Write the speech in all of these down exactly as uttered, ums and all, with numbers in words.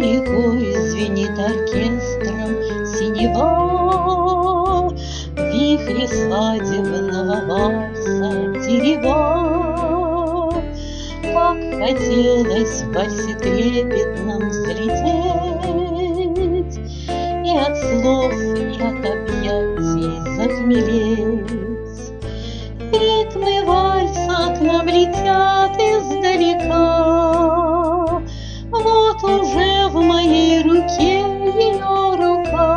рекой звенит оркестром синева, в вихре свадебного вальса терева. Как хотелось в вальсе трепетном взлететь и от слов, и от объятий захмелеть. Ритмы вальса к нам летят издалека, вот уже в моей руке ее рука.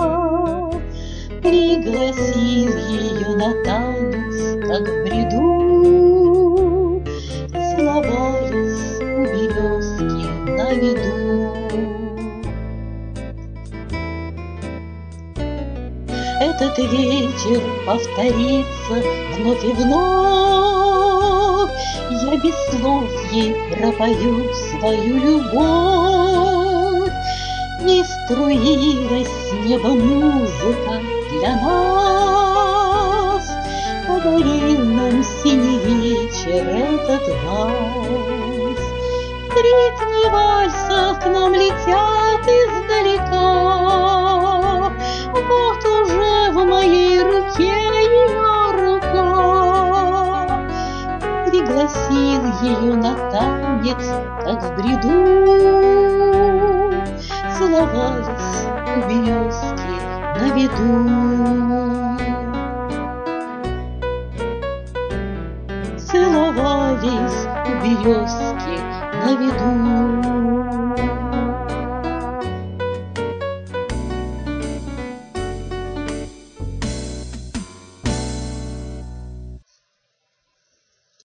Пригласил ее на танец, как в бреду, целовались у березки на виду. Этот вечер повторится вновь и вновь, я без слов ей пропою свою любовь. И струилась с неба музыка для нас, подарил нам синий вечер этот вальс. Ритмы вальса к нам летят издалека, вот уже в моей руке ее рука. Пригласил ее на танец, как в бреду, целовались у березки на виду. Целовались у березки на виду.